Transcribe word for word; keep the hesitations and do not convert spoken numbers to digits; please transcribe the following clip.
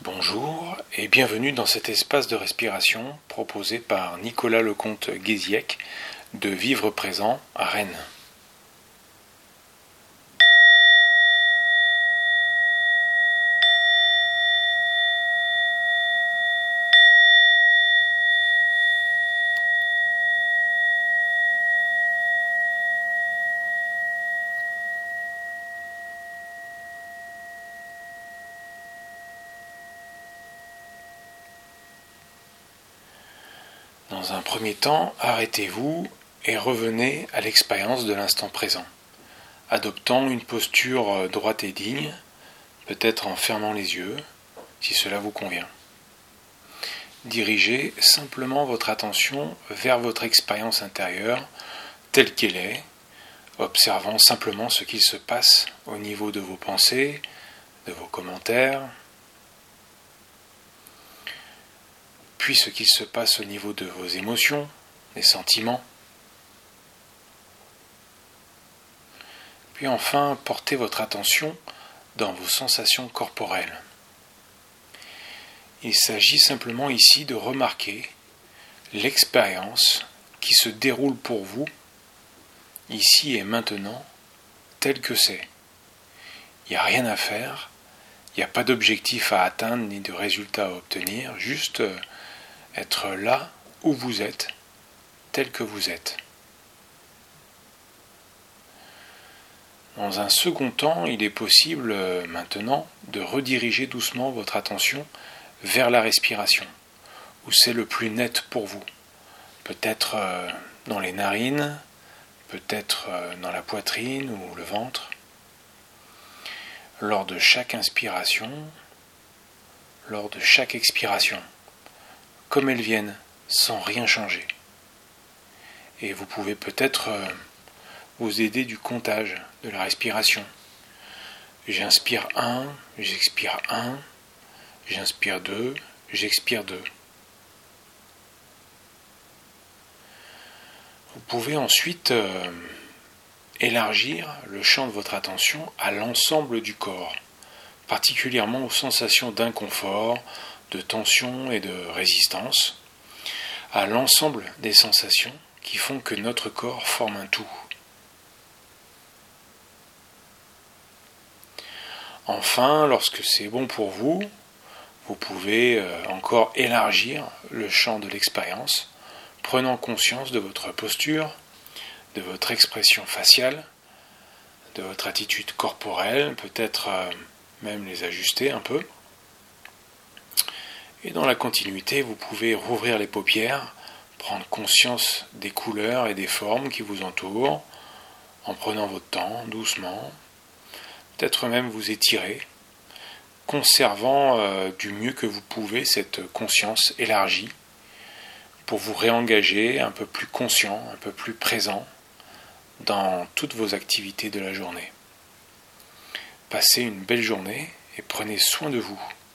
Bonjour et bienvenue dans cet espace de respiration proposé par Nicolas Lecomte-Guéziec de Vivre Présent à Rennes. Dans un premier temps, arrêtez-vous et revenez à l'expérience de l'instant présent, adoptant une posture droite et digne, peut-être en fermant les yeux, si cela vous convient. Dirigez simplement votre attention vers votre expérience intérieure telle qu'elle est, observant simplement ce qu'il se passe au niveau de vos pensées, de vos commentaires, puis ce qu'il se passe au niveau de vos émotions, des sentiments. Puis enfin, portez votre attention dans vos sensations corporelles. Il s'agit simplement ici de remarquer l'expérience qui se déroule pour vous, ici et maintenant, telle que c'est. Il n'y a rien à faire, il n'y a pas d'objectif à atteindre ni de résultat à obtenir, juste être là où vous êtes, tel que vous êtes. Dans un second temps, il est possible maintenant de rediriger doucement votre attention vers la respiration, où c'est le plus net pour vous. Peut-être dans les narines, peut-être dans la poitrine ou le ventre. Lors de chaque inspiration, lors de chaque expiration, comme elles viennent, sans rien changer. Et vous pouvez peut-être euh, vous aider du comptage de la respiration. J'inspire un, j'expire un, j'inspire deux, j'expire deux. Vous pouvez ensuite euh, élargir le champ de votre attention à l'ensemble du corps, particulièrement aux sensations d'inconfort, de tension et de résistance, à l'ensemble des sensations qui font que notre corps forme un tout. Enfin, lorsque c'est bon pour vous, vous pouvez encore élargir le champ de l'expérience, prenant conscience de votre posture, de votre expression faciale, de votre attitude corporelle, peut-être même les ajuster un peu. Et dans la continuité, vous pouvez rouvrir les paupières, prendre conscience des couleurs et des formes qui vous entourent, en prenant votre temps, doucement, peut-être même vous étirer, conservant euh, du mieux que vous pouvez cette conscience élargie, pour vous réengager un peu plus conscient, un peu plus présent dans toutes vos activités de la journée. Passez une belle journée et prenez soin de vous.